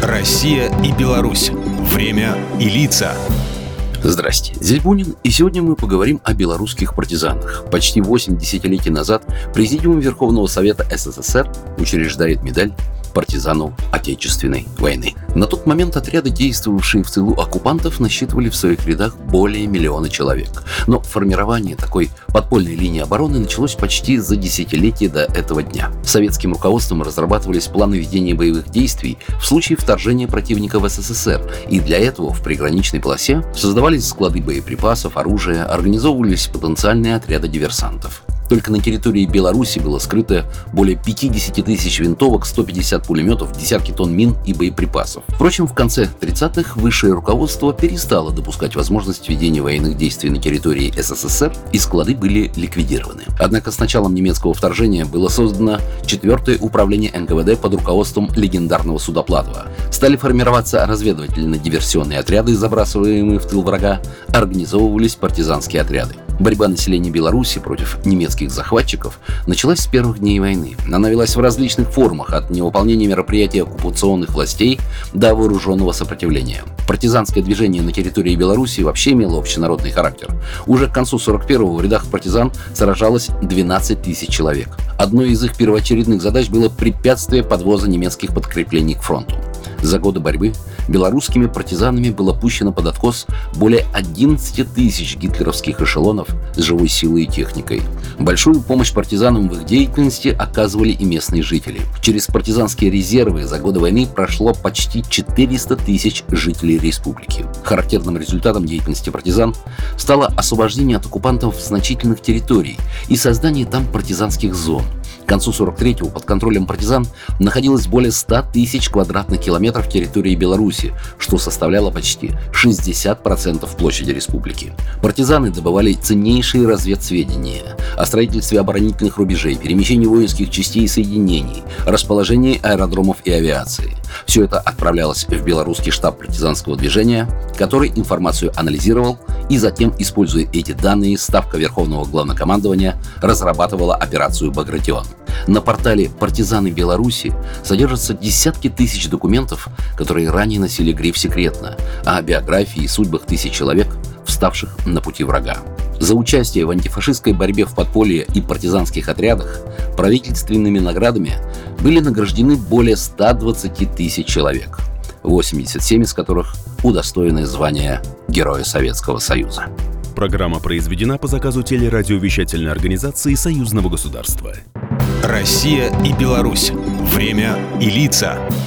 Россия и Беларусь. Время и лица. Здрасте, здесь Бунин, и сегодня мы поговорим о белорусских партизанах. Почти 8 десятилетий назад Президиум Верховного Совета СССР учреждает медаль партизану Отечественной войны. На тот момент отряды, действовавшие в тылу оккупантов, насчитывали в своих рядах более 1 миллиона человек. Но формирование такой подпольной линии обороны началось почти за десятилетие до этого дня. Советским руководством разрабатывались планы ведения боевых действий в случае вторжения противника в СССР, и для этого в приграничной полосе создавались склады боеприпасов, оружия, организовывались потенциальные отряды диверсантов. Только на территории Беларуси было скрыто более 50 тысяч винтовок, 150 пулеметов, десятки тонн мин и боеприпасов. Впрочем, в конце 30-х высшее руководство перестало допускать возможность ведения военных действий на территории СССР, и склады были ликвидированы. Однако с началом немецкого вторжения было создано 4-е управление НКВД под руководством легендарного Судоплатова. Стали формироваться разведывательно-диверсионные отряды, забрасываемые в тыл врага, организовывались партизанские отряды. Борьба населения Беларуси против немецких захватчиков началась с первых дней войны. Она велась в различных формах, от невыполнения мероприятий оккупационных властей до вооруженного сопротивления. Партизанское движение на территории Беларуси вообще имело общенародный характер. Уже к концу 41-го в рядах партизан сражалось 12 тысяч человек. Одной из их первоочередных задач было препятствие подвоза немецких подкреплений к фронту. За годы борьбы белорусскими партизанами было пущено под откос более 11 тысяч гитлеровских эшелонов с живой силой и техникой. Большую помощь партизанам в их деятельности оказывали и местные жители. Через партизанские резервы за годы войны прошло почти 400 тысяч жителей республики. Характерным результатом деятельности партизан стало освобождение от оккупантов значительных территорий и создание там партизанских зон. К концу 43-го под контролем партизан находилось более 100 тысяч квадратных километров территории Беларуси, что составляло почти 60% площади республики. Партизаны добывали ценнейшие разведсведения о строительстве оборонительных рубежей, перемещении воинских частей и соединений, расположении аэродромов и авиации. Все это отправлялось в белорусский штаб партизанского движения, который информацию анализировал, и затем, используя эти данные, Ставка Верховного Главнокомандования разрабатывала операцию «Багратион». На портале «Партизаны Беларуси» содержатся десятки тысяч документов, которые ранее носили гриф «Секретно», о биографии и судьбах тысяч человек, вставших на пути врага. За участие в антифашистской борьбе в подполье и партизанских отрядах правительственными наградами были награждены более 120 тысяч человек, 87 из которых удостоены звания Героя Советского Союза. Программа произведена по заказу телерадиовещательной организации Союзного государства. Россия и Беларусь. Время и лица.